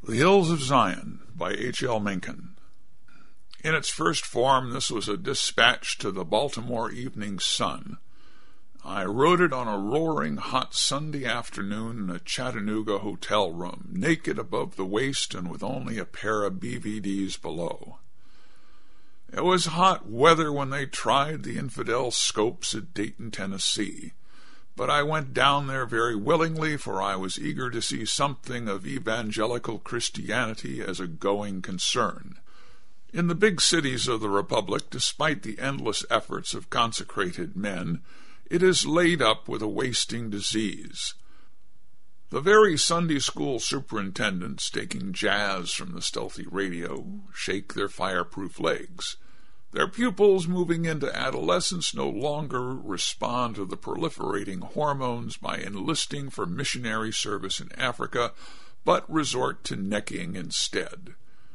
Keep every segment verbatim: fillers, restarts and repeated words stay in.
The Hills of Zion by H L Mencken. In its first form, this was a dispatch to the Baltimore Evening Sun. I wrote it on a roaring hot Sunday afternoon in a Chattanooga hotel room, naked above the waist and with only a pair of B V Ds below. It was hot weather when they tried the infidel scopes at Dayton, Tennessee, but I went down there very willingly, for I was eager to see something of evangelical Christianity as a going concern. In the big cities of the Republic, despite the endless efforts of consecrated men, it is laid up with a wasting disease. The very Sunday school superintendents, taking jazz from the stealthy radio, shake their fireproof legs. Their pupils, moving into adolescence, no longer respond to the proliferating hormones by enlisting for missionary service in Africa, but resort to necking instead.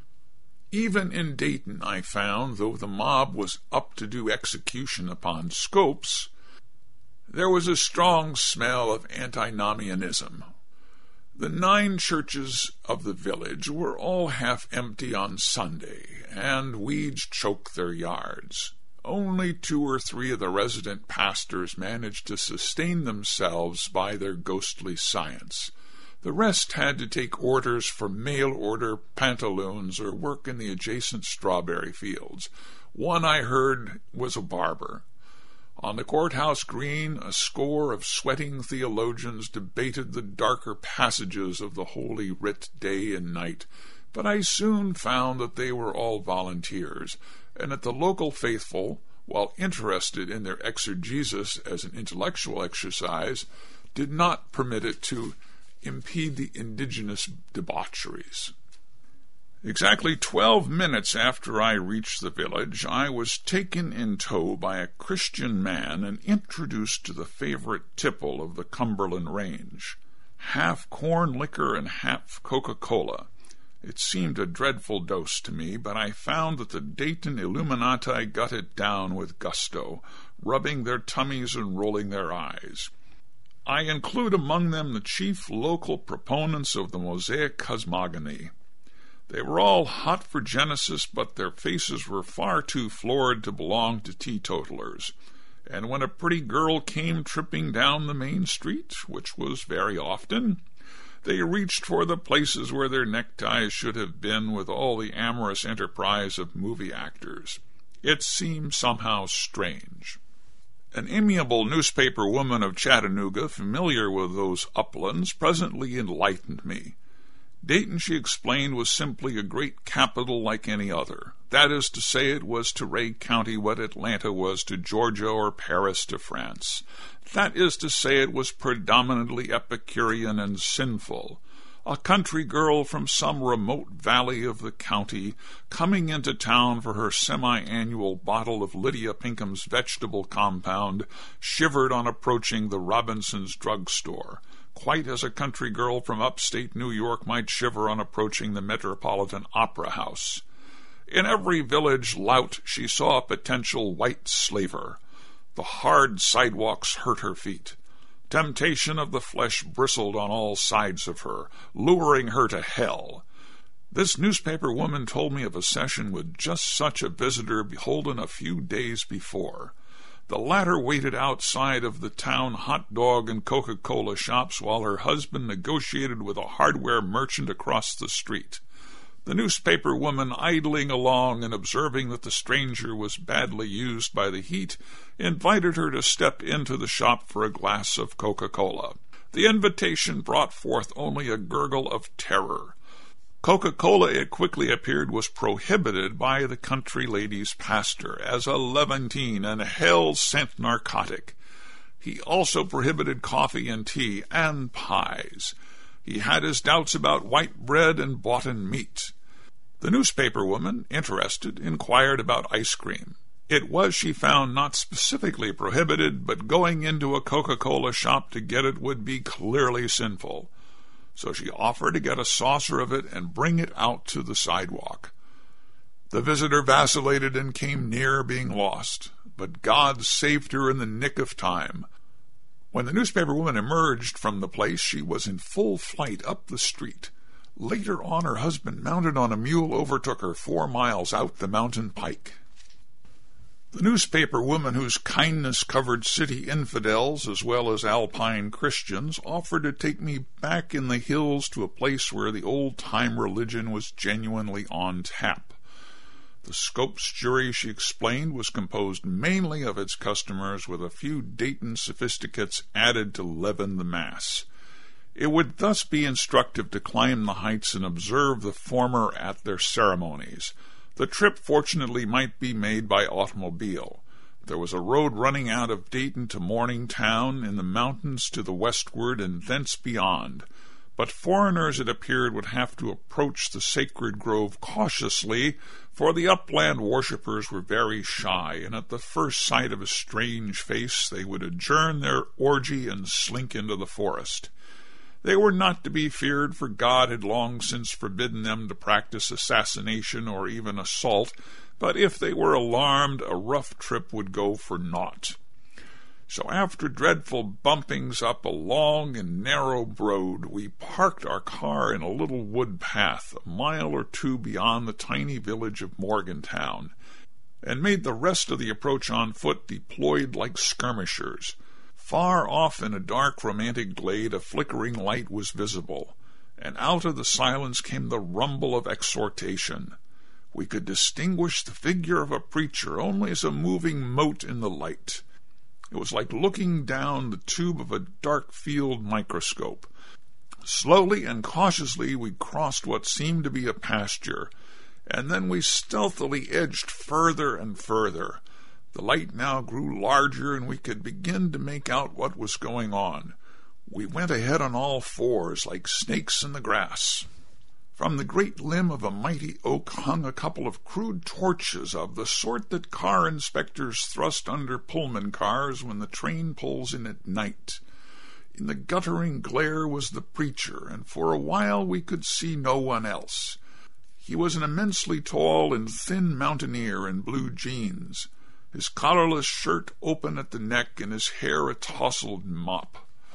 Even in Dayton, I found, though the mob was up to do execution upon Scopes, there was a strong smell of antinomianism. The nine churches of the village were all half empty on Sunday, and weeds choked their yards. Only two or three of the resident pastors managed to sustain themselves by their ghostly science. The rest had to take orders for mail-order pantaloons or work in the adjacent strawberry fields. One, I heard, was a barber. On the courthouse green, a score of sweating theologians debated the darker passages of the Holy Writ day and night, but I soon found that they were all volunteers, and that the local faithful, while interested in their exegesis as an intellectual exercise, did not permit it to impede the indigenous debaucheries. Exactly twelve minutes after I reached the village, I was taken in tow by a Christian man and introduced to the favorite tipple of the Cumberland Range, half corn liquor and half Coca-Cola. It seemed a dreadful dose to me, but I found that the Dayton Illuminati got it down with gusto, rubbing their tummies and rolling their eyes. I include among them the chief local proponents of the Mosaic cosmogony. They were all hot for Genesis, but their faces were far too florid to belong to teetotalers. And when a pretty girl came tripping down the main street, which was very often, they reached for the places where their neckties should have been with all the amorous enterprise of movie actors. It seemed somehow strange. An amiable newspaper woman of Chattanooga, familiar with those uplands, presently enlightened me. Dayton, she explained, was simply a great capital like any other. That is to say, it was to Ray County what Atlanta was to Georgia or Paris to France. That is to say, it was predominantly Epicurean and sinful. A country girl from some remote valley of the county, coming into town for her semi-annual bottle of Lydia Pinkham's vegetable compound, shivered on approaching the Robinson's drugstore, quite as a country girl from upstate New York might shiver on approaching the Metropolitan Opera House. In every village lout she saw a potential white slaver. The hard sidewalks hurt her feet. Temptation of the flesh bristled on all sides of her, luring her to hell. This newspaper woman told me of a session with just such a visitor beholden a few days before. The latter waited outside of the town hot dog and Coca-Cola shops while her husband negotiated with a hardware merchant across the street. The newspaper woman, idling along and observing that the stranger was badly used by the heat, invited her to step into the shop for a glass of Coca-Cola. The invitation brought forth only a gurgle of terror. Coca-Cola, it quickly appeared, was prohibited by the country lady's pastor as a levantine and hell-sent narcotic. He also prohibited coffee and tea and pies. He had his doubts about white bread and boughten meat. The newspaper woman, interested, inquired about ice cream. It was, she found, not specifically prohibited, but going into a Coca-Cola shop to get it would be clearly sinful. So she offered to get a saucer of it and bring it out to the sidewalk. The visitor vacillated and came near being lost, but God saved her in the nick of time. When the newspaper woman emerged from the place, she was in full flight up the street. Later on, her husband, mounted on a mule, overtook her four miles out the mountain pike. The newspaper woman whose kindness covered city infidels as well as alpine Christians offered to take me back in the hills to a place where the old-time religion was genuinely on tap. The Scopes jury, she explained, was composed mainly of its customers, with a few Dayton sophisticates added to leaven the mass. It would thus be instructive to climb the heights and observe the former at their ceremonies. The trip, fortunately, might be made by automobile. There was a road running out of Dayton to Morningtown, in the mountains to the westward, and thence beyond. But foreigners, it appeared, would have to approach the sacred grove cautiously, for the upland worshippers were very shy, and at the first sight of a strange face they would adjourn their orgy and slink into the forest. They were not to be feared, for God had long since forbidden them to practice assassination or even assault, but if they were alarmed, a rough trip would go for naught. So after dreadful bumpings up a long and narrow road, we parked our car in a little wood path a mile or two beyond the tiny village of Morgantown, and made the rest of the approach on foot, deployed like skirmishers. Far off in a dark, romantic glade, a flickering light was visible, and out of the silence came the rumble of exhortation. We could distinguish the figure of a preacher only as a moving mote in the light. It was like looking down the tube of a dark field microscope. Slowly and cautiously we crossed what seemed to be a pasture, and then we stealthily edged further and further. The light now grew larger, and we could begin to make out what was going on. We went ahead on all fours, like snakes in the grass. From the great limb of a mighty oak hung a couple of crude torches of the sort that car inspectors thrust under Pullman cars when the train pulls in at night. In the guttering glare was the preacher, and for a while we could see no one else. He was an immensely tall and thin mountaineer in blue jeans, his collarless shirt open at the neck and his hair a tousled mop.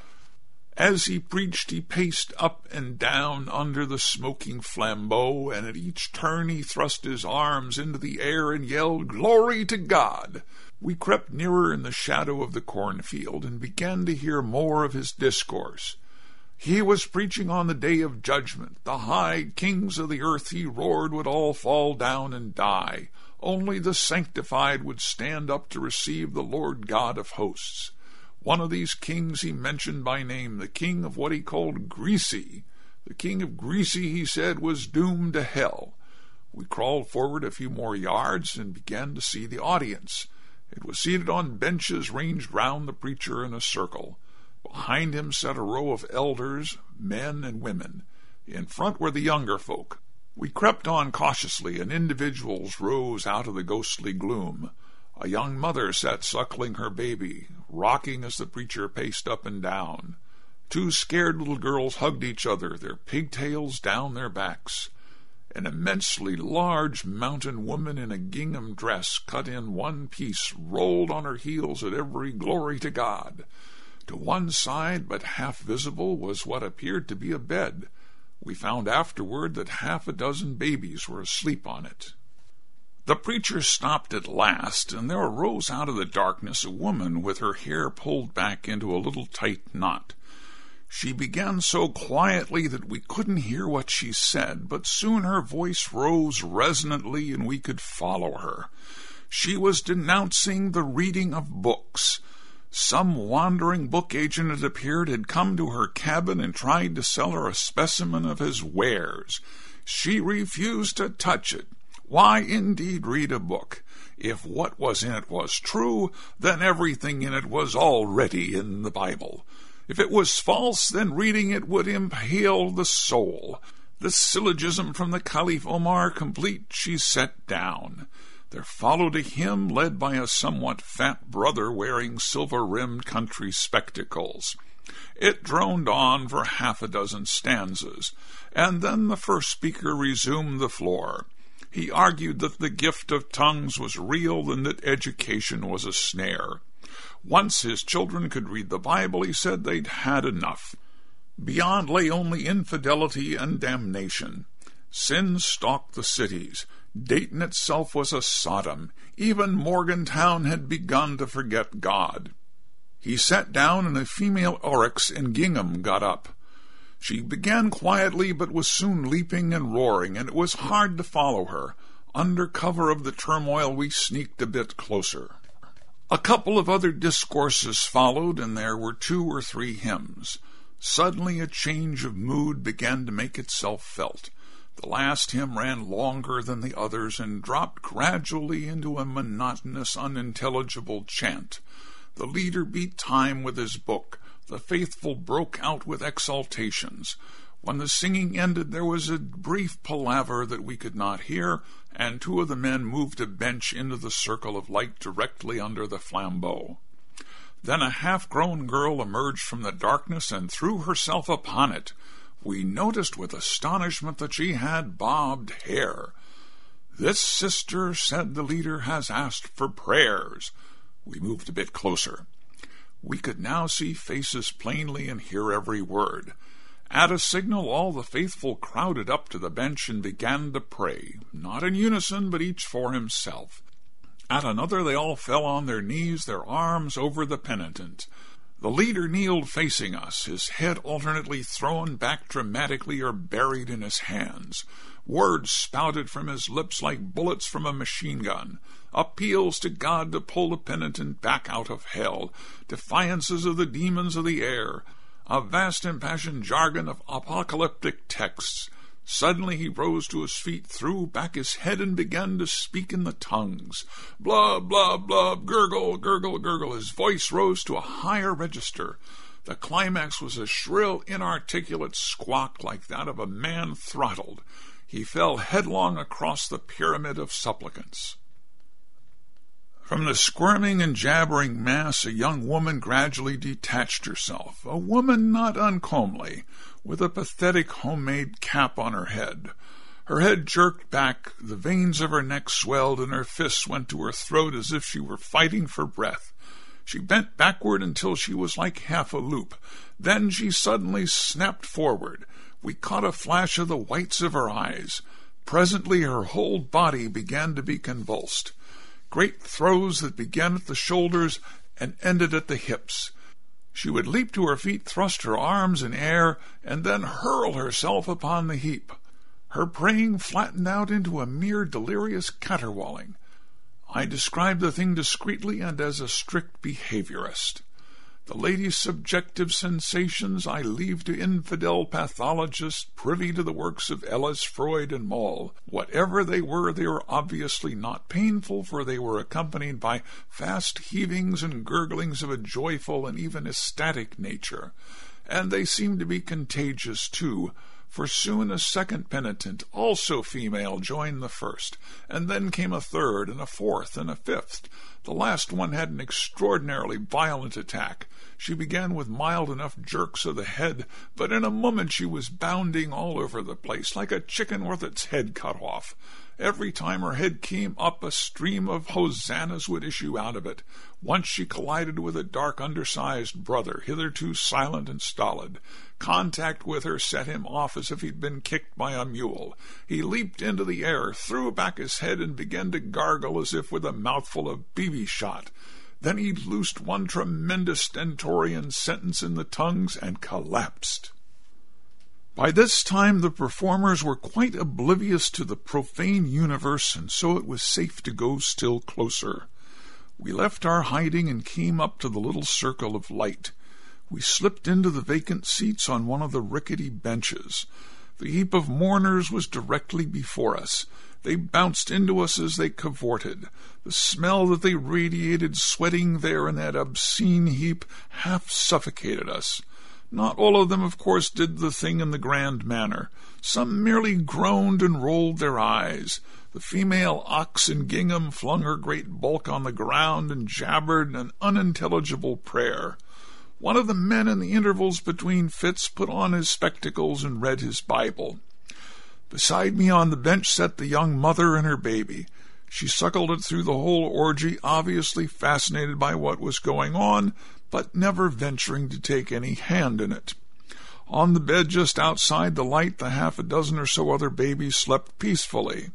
As he preached, he paced up and down under the smoking flambeau, and at each turn he thrust his arms into the air and yelled, "Glory to God!" We crept nearer in the shadow of the cornfield and began to hear more of his discourse. He was preaching on the day of judgment. The high kings of the earth, he roared, would all fall down and die. Only the sanctified would stand up to receive the Lord God of hosts. One of these kings he mentioned by name, the king of what he called Greasy. The king of Greasy, he said, was doomed to hell. We crawled forward a few more yards and began to see the audience. It was seated on benches ranged round the preacher in a circle. Behind him sat a row of elders, men and women. In front were the younger folk. We crept on cautiously, and individuals rose out of the ghostly gloom. A young mother sat suckling her baby, rocking as the preacher paced up and down. Two scared little girls hugged each other, their pigtails down their backs. An immensely large mountain woman in a gingham dress cut in one piece rolled on her heels at every "Glory to God." To one side, but half visible, was what appeared to be a bed. We found afterward that half a dozen babies were asleep on it. The preacher stopped at last, and there arose out of the darkness a woman with her hair pulled back into a little tight knot. She began so quietly that we couldn't hear what she said, but soon her voice rose resonantly and we could follow her. She was denouncing the reading of books. Some wandering book agent, it appeared, had come to her cabin and tried to sell her a specimen of his wares. She refused to touch it. Why, indeed, read a book? If what was in it was true, then everything in it was already in the Bible. If it was false, then reading it would impale the soul. The syllogism from the Caliph Omar complete, she set down. There followed a hymn led by a somewhat fat brother wearing silver-rimmed country spectacles. It droned on for half a dozen stanzas, and then the first speaker resumed the floor. He argued that the gift of tongues was real and that education was a snare. Once his children could read the Bible, he said, they'd had enough. Beyond lay only infidelity and damnation. Sin stalked the cities. Dayton itself was a Sodom. Even Morgantown had begun to forget God. He sat down, and a female oryx in gingham got up. She began quietly, but was soon leaping and roaring, and it was hard to follow her. Under cover of the turmoil, we sneaked a bit closer. A couple of other discourses followed, and there were two or three hymns. Suddenly a change of mood began to make itself felt. The last hymn ran longer than the others and dropped gradually into a monotonous, unintelligible chant. The leader beat time with his book. The faithful broke out with exultations. When the singing ended, there was a brief palaver that we could not hear, and two of the men moved a bench into the circle of light directly under the flambeau. Then a half-grown girl emerged from the darkness and threw herself upon it. We noticed with astonishment that she had bobbed hair. "This sister," said the leader, "has asked for prayers." We moved a bit closer. We could now see faces plainly and hear every word. At a signal, all the faithful crowded up to the bench and began to pray, not in unison, but each for himself. At another, they all fell on their knees, their arms over the penitent. The leader kneeled facing us, his head alternately thrown back dramatically or buried in his hands. Words spouted from his lips like bullets from a machine gun. Appeals to God to pull the penitent back out of hell. Defiances of the demons of the air. A vast impassioned jargon of apocalyptic texts. Suddenly he rose to his feet, threw back his head, and began to speak in the tongues. Blub, blub, blub, gurgle, gurgle, gurgle. His voice rose to a higher register. The climax was a shrill, inarticulate squawk like that of a man throttled. He fell headlong across the pyramid of supplicants. From the squirming and jabbering mass, a young woman gradually detached herself, a woman not uncomely, with a pathetic homemade cap on her head. Her head jerked back, the veins of her neck swelled, and her fists went to her throat as if she were fighting for breath. She bent backward until she was like half a loop. Then she suddenly snapped forward. We caught a flash of the whites of her eyes. Presently her whole body began to be convulsed. Great throes that began at the shoulders and ended at the hips. She would leap to her feet, thrust her arms in air, and then hurl herself upon the heap. Her praying flattened out into a mere delirious caterwauling. I described the thing discreetly and as a strict behaviorist. The lady's subjective sensations I leave to infidel pathologists privy to the works of Ellis, Freud, and Moll. Whatever they were, they were obviously not painful, for they were accompanied by fast heavings and gurglings of a joyful and even ecstatic nature. And they seemed to be contagious, too, for soon a second penitent, also female, joined the first, and then came a third, and a fourth, and a fifth. The last one had an extraordinarily violent attack. She began with mild enough jerks of the head, but in a moment she was bounding all over the place, like a chicken with its head cut off. Every time her head came up, a stream of hosannas would issue out of it. Once she collided with a dark, undersized brother, hitherto silent and stolid. Contact with her set him off as if he'd been kicked by a mule. He leaped into the air, threw back his head, and began to gargle as if with a mouthful of B B shot. Then he loosed one tremendous stentorian sentence in the tongues and collapsed. By this time the performers were quite oblivious to the profane universe, and so it was safe to go still closer. We left our hiding and came up to the little circle of light. We slipped into the vacant seats on one of the rickety benches. The heap of mourners was directly before us. They bounced into us as they cavorted. The smell that they radiated, sweating there in that obscene heap, half suffocated us. Not all of them, of course, did the thing in the grand manner. Some merely groaned and rolled their eyes. The female ox in gingham flung her great bulk on the ground and jabbered an unintelligible prayer. One of the men in the intervals between fits put on his spectacles and read his Bible. Beside me on the bench sat the young mother and her baby. She suckled it through the whole orgy, obviously fascinated by what was going on, but never venturing to take any hand in it. On the bed just outside the light, the half a dozen or so other babies slept peacefully.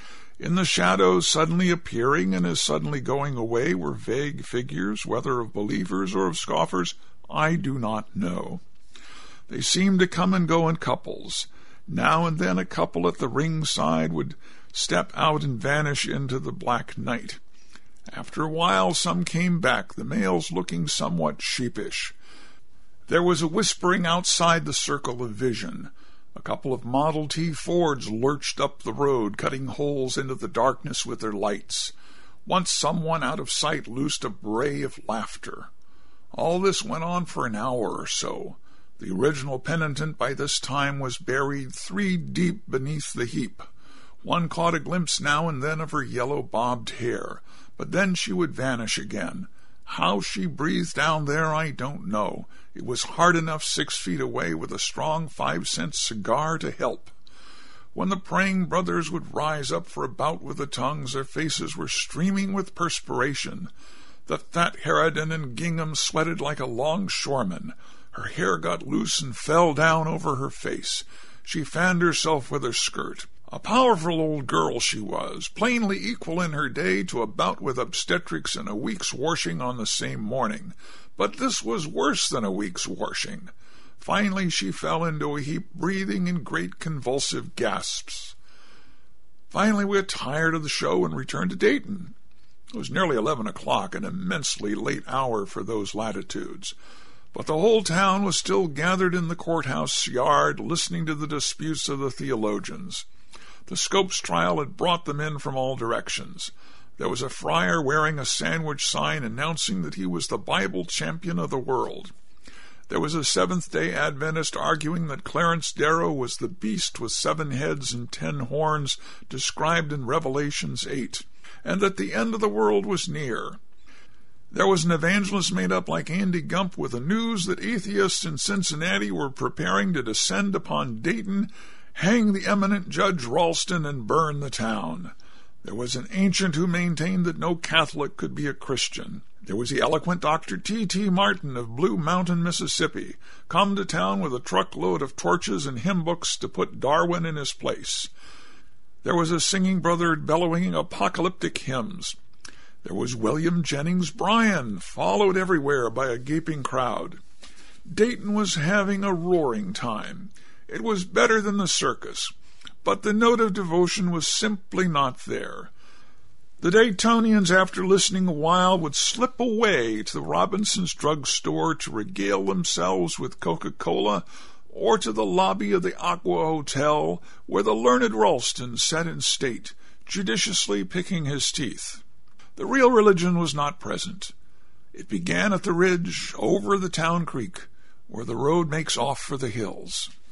In the shadows, suddenly appearing and as suddenly going away, were vague figures, whether of believers or of scoffers, I do not know. They seemed to come and go in couples. Now and then a couple at the ring side would step out and vanish into the black night. After a while some came back, the males looking somewhat sheepish. There was a whispering outside the circle of vision. A couple of Model T Fords lurched up the road, cutting holes into the darkness with their lights. Once someone out of sight loosed a bray of laughter. All this went on for an hour or so. The original penitent by this time was buried three deep beneath the heap. One caught a glimpse now and then of her yellow bobbed hair, but then she would vanish again. How she breathed down there I don't know. It was hard enough six feet away with a strong five-cent cigar to help. When the praying brothers would rise up for a bout with the tongues, their faces were streaming with perspiration. The fat harridan in gingham sweated like a longshoreman. Her hair got loose and fell down over her face. She fanned herself with her skirt. A powerful old girl she was, plainly equal in her day to a bout with obstetrics and a week's washing on the same morning. But this was worse than a week's washing. Finally she fell into a heap, breathing in great convulsive gasps. Finally we got tired of the show and returned to Dayton. It was nearly eleven o'clock, an immensely late hour for those latitudes. But the whole town was still gathered in the courthouse yard, listening to the disputes of the theologians. The Scopes trial had brought them in from all directions. There was a friar wearing a sandwich sign announcing that he was the Bible champion of the world. There was a Seventh-day Adventist arguing that Clarence Darrow was the beast with seven heads and ten horns described in Revelations eight, and that the end of the world was near. There was an evangelist made up like Andy Gump with the news that atheists in Cincinnati were preparing to descend upon Dayton, hang the eminent Judge Ralston, and burn the town. There was an ancient who maintained that no Catholic could be a Christian. There was the eloquent Doctor T T Martin of Blue Mountain, Mississippi, come to town with a truckload of torches and hymn books to put Darwin in his place. There was a singing brother bellowing apocalyptic hymns. There was William Jennings Bryan, followed everywhere by a gaping crowd. Dayton was having a roaring time. It was better than the circus, but the note of devotion was simply not there. The Daytonians, after listening a while, would slip away to the Robinson's Drug Store to regale themselves with Coca-Cola, or to the lobby of the Aqua Hotel, where the learned Ralston sat in state, judiciously picking his teeth. The real religion was not present. It began at the ridge over the town creek, where the road makes off for the hills.